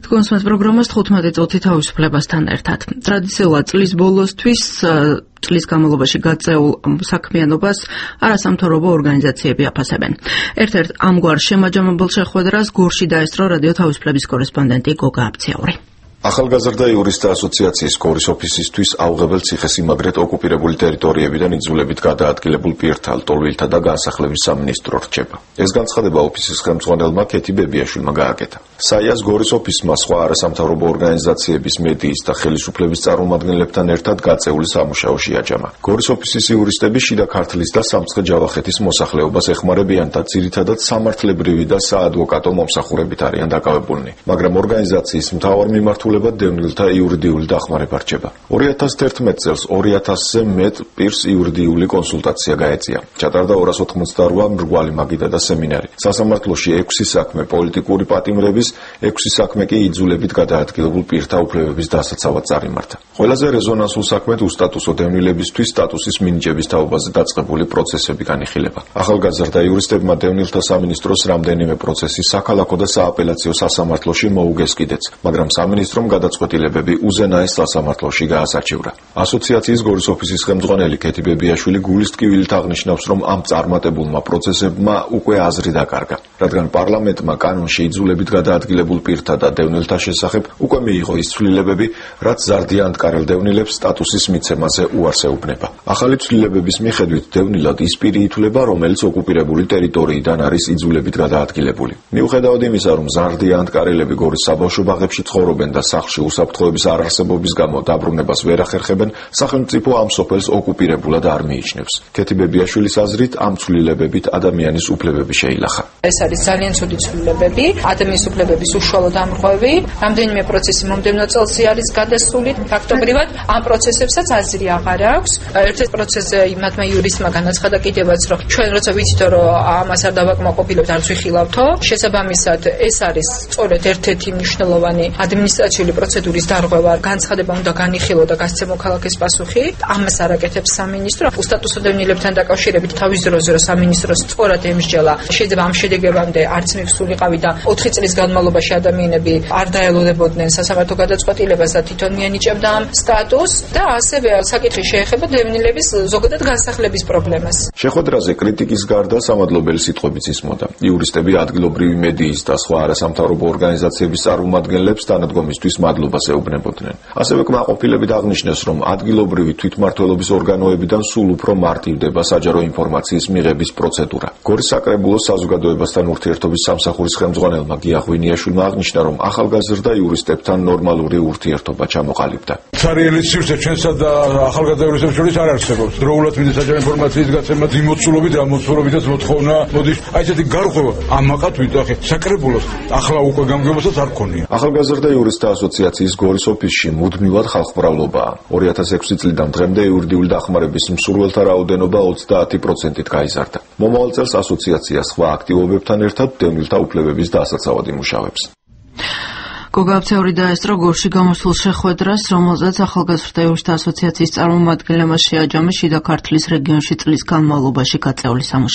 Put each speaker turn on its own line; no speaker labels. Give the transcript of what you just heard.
თქვენს პროგრამას 15 წუთი თავისუფლებასთან ერთად. ტრადიციულად წლის ბოლოსთვის წლის განმავლობაში გაწეულ საქმიანობას არასამთავრობო ორგანიზაციები აფასებენ. ერთ-ერთ ამგვარ შემაჯამებელ შეხვედრას გორში დაესწრო რადიო თავისუფლების კორესპონდენტი გოგა აბციური.
ახალგაზრდა იურისტთა ასოციაციის გორის ოფისისთვის ავღებელ ციხესიმაგრედ ოკუპირებული ტერიტორიებიდან იძულებით გადაადგილებულ პირთა, ლტოლვილთა და განსახლების სამინისტრო რჩება. ეს განცხადება ოფისის ხელმძღვანელმა ქეთი ბებიაშვილმა გააკეთა. საიას გორის ოფისმა სხვა არასამთავრობო ორგანიზაციების, მედიის და ხელისუფლების წარმომადგენლებთან ერთად გაწეული სამუშაო შეაჯამა. გორის ოფისის იურისტები შიდა ქართლის და სამცხე-ჯავახეთის მოსახლეობას ეხმარებიან და ძირითადად სამართლებრივი და საადვოკატო მომსახურებით არიან დაკავებულნი, მაგრამ ორგანიზაციის მთავარ მიმართულებით დევნილთა იურიდიული დახმარება რჩება. 2011 წელს 2000-ზე მეტ პირს იურიდიული კონსულტაცია გაეწია. ჩატარდა 288 მრგვალი მაგიდა და სემინარი. სასამართლოში 6 საქმე პოლიტიკური პატიმრების, 6 საქმე კი იძულებით გადაადგილებულ პირთა უფლებების დასაცავად წარიმართა. ყველაზე რეზონანსულ საქმედ უსტატუსო დევნილებისთვის სტატუსის მინიჭების თაობაზე დაწყებული პროცესები განიხილება. ახალგაზრდა იურისტებმა დევნილთა სამინისტროს რამდენიმე პროცესი საქალაქო და სააპელაციო სასამართლოში მოუგეს კიდეც, მაგრამ სამინისტრომ გადაწყვეტილებები უზენაეს სასამართლოში გაასარჩევრა. ასოციაციის გორის ოფისის ხელმძღვანელი ქეთი ბებიაშვილი გულის ტკივილით აღნიშნავს, რომ ამ წარმატებულმა პროცესებმა უკვე აზრი დაკარგა, რადგან პარლამენტმა კანონში იძულებით გადაადგილებულ პირთა და დევნილთა შესახებ უკვე მიიღო ის ცვლილებები, რაც ზარდიანტკარელ დევნილებს სტატუსის მიცემაზე უარს ეუბნება. ახალი ცვლილებების მიხედვით დევნილად ის პირი ითვლება, რომელიც ოკუპირებული ტერიტორიიდან არის იძულებით გადაადგილებული. მიუხედავად იმისა, რომ ზარდიანტკარელები გორის საბავშვო ბაღებში ცხოვრობენ და სახლში უსაფრთხოების არარსებობის გამო დაბრუნებას ვერ ახერხებენ, სახელმწიფო ამ სოფელს ოკუპირებულად არ მიიჩნევს. ქეთი ბებიაშვილის აზრით, ამ ცვლილებებით ადამიანის უფლებები შეილახა.
ეს არის ძალიან ცუდი ცვლილებები, ადამიანის უფლებების უშუალო დამრღვევი. რამდენიმე პროცესი მომდევნო წელს არის გადასული. ფაქტობრივად ამ პროცესებსაც აზრი აღარ აქვს. ერთ-ერთ პროცესზე იმათმა იურისტმა განაცხადა კიდევაც, რომ ჩვენ როცა ვიცით, რომ ამას არ დავაკმაყოფილებთ, არც ვიხილავთო. შესაბამისად, ეს არის სწორედ ერთ-ერთი მნიშვნელოვანი ადმინისტრაციული პროცედურის დარღვევა, განცხადება უნდა განიხილო და გასცემო მოქალაქეს პასუხი. ამას არაკეთებს სამინისტრო. უსტატუსო დევნილებთან დაკავშირებით თავის დროზე რომ სამინისტროს სწორად ემსჯელა, შეიძლება ამ შედეგებამდე არც მივსულიყავი და 4 წლის განმავლობაში ადამიანები არ დაელოდებოდნენ სასამართლო გადაწყვეტილებას და თვითონ მიანიჭებდა ამ სტატუსს და ასევე საკითხი შეეხება დევნილების ზოგადად განსახლების პრობლემას.
შეხვედრაზე კრიტიკის გარდა სამადლობელი სიტყვებიც ისმოდა. იურისტები ადგილობრივი მედიის და სხვა არასამთავრობო ორგანიზაციების წარმომადგენლებს თანადგომისთვის მადლობას ეუბნებოდნენ. ასევე კმაყოფილებით აღნიშნეს, რომ ადგილობრივი თვითმმართველობის ორგანოებიდან სულ უფრო მარტივდება საჯარო ინფორმაციის მიღების პროცედურა. გორის საკრებულოს საზოგადოებასთან ურთიერთობის სამსახურის ხელმძღვანელმა გიაღვინიაშვილმა აღნიშნა, რომ ახალგაზრდა იურისტებთან ნორმალური ურთიერთობა ჩამოყალიბდა.
ცარიელი სივრცე ჩვენსა და ახალგაზრდა იურისტებს შორის არ არსებობს. დროულად მინდა საჯარო ინფორმაციის გაცემა, იმოცულობით, ამოცულობითაც მოთხოვნა მოდის. აი ესეთი გარღვევა ამაყად ვიტახე საკრებულოს ახლა უკვე გამგებასაც არ ქონია.
ახალგაზრდა იურისტთა ასოციაციის გორის ოფისში მუდმივად ხალხმრავლობაა. 2006 წლიდან დღემდე იურიდიული დახმარების მსურველთა რაოდენობა 30%-ით გაიზარდა. მომავალ წელს ასოციაცია სხვა აქტივობებთან ერთად დევნილთა უფლებების დასაცავად იმუშავებს.
გოგა აბციური დაესწრო გორში გამოსულ შეხვედრას, რომელზეც ახალგაზრდა იურისტთა ასოციაციის წარმომადგენლებმა შეაჯამეს შიდა ქართლის რეგიონში წლის განმავლობაში გაწეული სამუშაო.